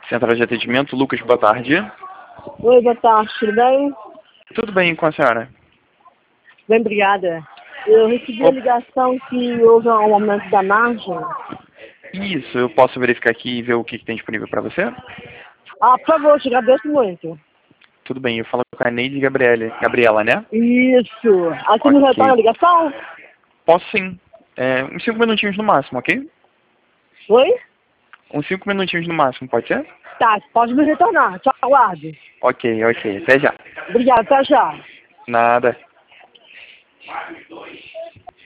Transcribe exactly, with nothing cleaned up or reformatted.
Central de atendimento, Lucas, boa tarde. Oi, boa tarde, tudo bem? Tudo bem com a senhora? Bem, obrigada. Eu recebi a ligação que houve um aumento da margem. Isso, eu posso verificar aqui e ver o que, que tem disponível para você? Ah, por favor, te agradeço muito. Tudo bem, eu falo com a Neide Gabriele, Gabriela, né? Isso. Aí você me Ok. retorna a ligação? Posso sim. É, uns cinco minutinhos no máximo, ok? Oi? Uns cinco minutinhos no máximo, pode ser? Tá, pode me retornar. Te aguardo. Ok, ok. Até já. Obrigada, até já. Nada.